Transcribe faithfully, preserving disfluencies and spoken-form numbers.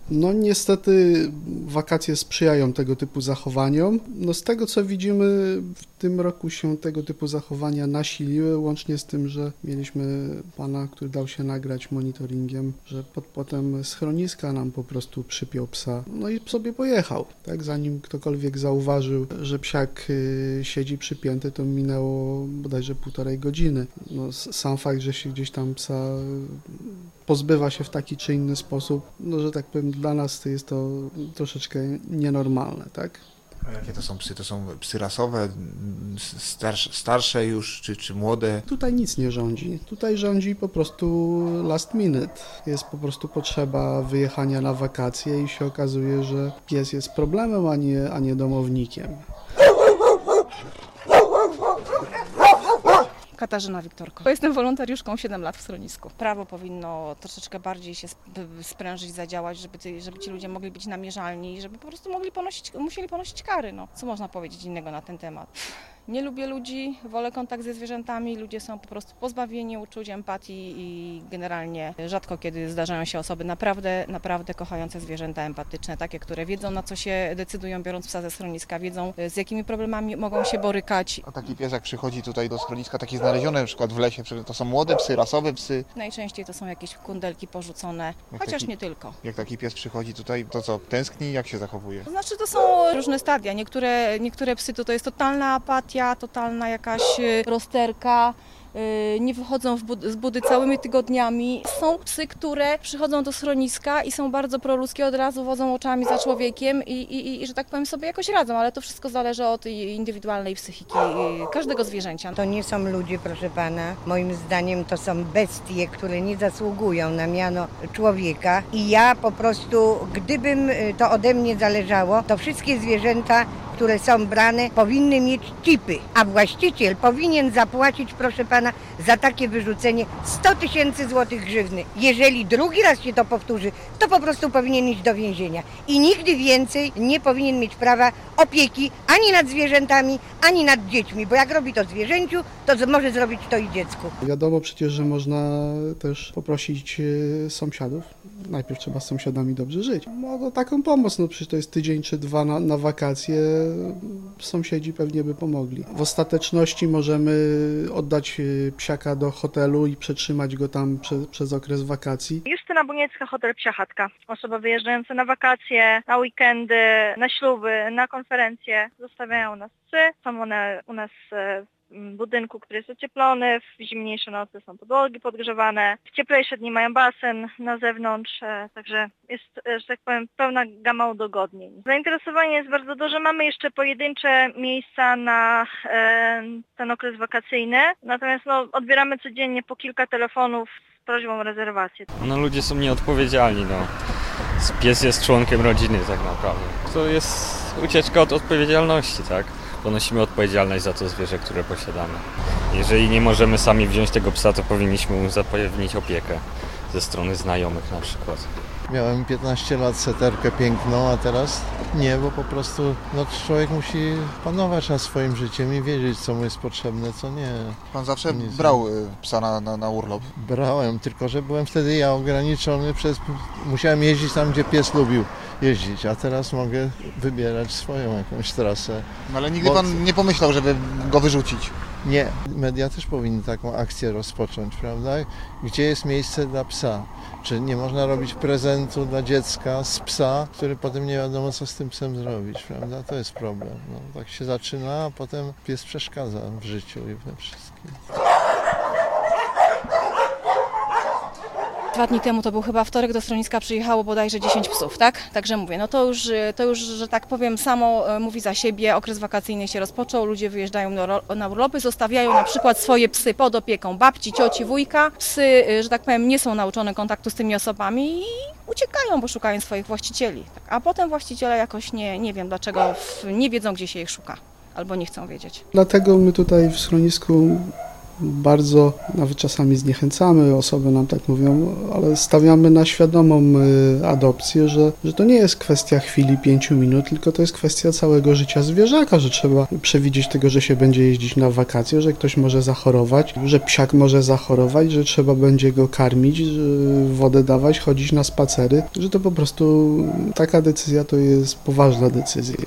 No niestety wakacje sprzyjają tego typu zachowaniom. No z tego co widzimy, w tym roku się tego typu zachowania nasiliły, łącznie z tym, że mieliśmy pana, który dał się nagrać monitoringiem, że pod płotem schroniska nam po prostu przypiął psa, no i sobie pojechał. Tak, zanim ktokolwiek zauważył, że psiak y, siedzi przypięty, to minęło bodajże półtorej godziny. No, sam fakt, że się gdzieś tam psa pozbywa się w taki czy inny sposób, no że tak powiem, dla nas to jest to troszeczkę nienormalne, tak? A jakie to są psy? To są psy rasowe, starsze, starsze już, czy, czy młode? Tutaj nic nie rządzi. Tutaj rządzi po prostu last minute. Jest po prostu potrzeba wyjechania na wakacje i się okazuje, że pies jest problemem, a nie, a nie domownikiem. Katarzyna Wiktorko. Jestem wolontariuszką siedem lat w schronisku. Prawo powinno troszeczkę bardziej się sprężyć, zadziałać, żeby, ty, żeby ci ludzie mogli być namierzalni i żeby po prostu mogli ponosić, musieli ponosić kary. No. Co można powiedzieć innego na ten temat? Nie lubię ludzi, wolę kontakt ze zwierzętami, ludzie są po prostu pozbawieni uczuć, empatii i generalnie rzadko kiedy zdarzają się osoby naprawdę, naprawdę kochające zwierzęta, empatyczne, takie, które wiedzą, na co się decydują, biorąc psa ze schroniska, wiedzą, z jakimi problemami mogą się borykać. A taki pies, jak przychodzi tutaj do schroniska, taki znaleziony na przykład w lesie, to są młode psy, rasowe psy? Najczęściej to są jakieś kundelki porzucone, jak chociaż taki, nie tylko. Jak taki pies przychodzi tutaj, to co, tęskni? Jak się zachowuje? To znaczy, to są różne stadia. Niektóre, niektóre psy to, to jest totalna apatia, totalna jakaś rozterka, nie wychodzą w budy, z budy całymi tygodniami. Są psy, które przychodzą do schroniska i są bardzo proludzkie, od razu wodzą oczami za człowiekiem i, i, i że tak powiem sobie jakoś radzą, ale to wszystko zależy od indywidualnej psychiki każdego zwierzęcia. To nie są ludzie, proszę pana. Moim zdaniem to są bestie, które nie zasługują na miano człowieka i ja po prostu, gdybym to ode mnie zależało, to wszystkie zwierzęta, które są brane, powinny mieć chipy, a właściciel powinien zapłacić, proszę pana, za takie wyrzucenie sto tysięcy złotych grzywny. Jeżeli drugi raz się to powtórzy, to po prostu powinien iść do więzienia i nigdy więcej nie powinien mieć prawa opieki ani nad zwierzętami, ani nad dziećmi, bo jak robi to zwierzęciu, to może zrobić to i dziecku. Wiadomo przecież, że można też poprosić sąsiadów. Najpierw trzeba z sąsiadami dobrze żyć. No to taką pomoc, no przecież to jest tydzień czy dwa na, na wakacje, sąsiedzi pewnie by pomogli. W ostateczności możemy oddać psiaka do hotelu i przetrzymać go tam prze, przez okres wakacji. Justyna Buniecka, hotel Psia Chatka. Osoby wyjeżdżające na wakacje, na weekendy, na śluby, na konferencje zostawiają u nas psy. Są one u nas w budynku, który jest ocieplony, w zimniejsze nocy są podłogi podgrzewane, w cieplejsze dni mają basen na zewnątrz, także jest, że tak powiem, pełna gama udogodnień. Zainteresowanie jest bardzo duże, mamy jeszcze pojedyncze miejsca na e, ten okres wakacyjny, natomiast no, odbieramy codziennie po kilka telefonów z prośbą o rezerwację. No ludzie są nieodpowiedzialni, no. Pies jest członkiem rodziny tak naprawdę. To jest ucieczka od odpowiedzialności, tak? Ponosimy odpowiedzialność za to zwierzę, które posiadamy. Jeżeli nie możemy sami wziąć tego psa, to powinniśmy mu zapewnić opiekę ze strony znajomych na przykład. Miałem piętnaście lat, seterkę piękną, a teraz nie, bo po prostu no, człowiek musi panować nad swoim życiem i wiedzieć, co mu jest potrzebne, co nie. Pan zawsze Nic. brał psa na, na, na urlop? Brałem, tylko że byłem wtedy ja ograniczony przez... Musiałem jeździć tam, gdzie pies lubił jeździć, a teraz mogę wybierać swoją jakąś trasę. No ale nigdy pan nie pomyślał, żeby go wyrzucić? Nie. Media też powinny taką akcję rozpocząć, prawda? Gdzie jest miejsce dla psa? Czy nie można robić prezentu dla dziecka z psa, który potem nie wiadomo, co z tym psem zrobić, prawda? To jest problem. No, tak się zaczyna, a potem pies przeszkadza w życiu i we wszystkim. Dwa dni temu, to był chyba wtorek, do schroniska przyjechało bodajże dziesięć psów, tak? Także mówię, no to już, to już, że tak powiem, samo mówi za siebie, okres wakacyjny się rozpoczął, ludzie wyjeżdżają na urlopy, zostawiają na przykład swoje psy pod opieką babci, cioci, wujka. Psy, że tak powiem, nie są nauczone kontaktu z tymi osobami i uciekają, bo szukają swoich właścicieli. Tak? A potem właściciele jakoś nie, nie wiem dlaczego, nie wiedzą, gdzie się ich szuka, albo nie chcą wiedzieć. Dlatego my tutaj w schronisku bardzo, nawet czasami zniechęcamy, osoby nam tak mówią, ale stawiamy na świadomą adopcję, że, że to nie jest kwestia chwili, pięciu minut, tylko to jest kwestia całego życia zwierzaka, że trzeba przewidzieć tego, że się będzie jeździć na wakacje, że ktoś może zachorować, że psiak może zachorować, że trzeba będzie go karmić, wodę dawać, chodzić na spacery, że to po prostu taka decyzja to jest poważna decyzja.